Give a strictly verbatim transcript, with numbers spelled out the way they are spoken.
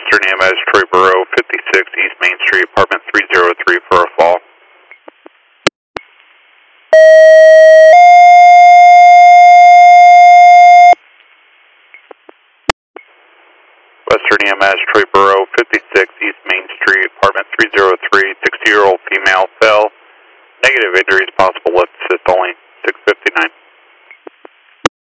Western E M S Troy Borough, fifty-six East Main Street, apartment three oh three for a fall. Western E M S Troy Borough, fifty-six East Main Street, apartment three oh three, sixty-year-old female fell. Negative injuries possible, let's assist only.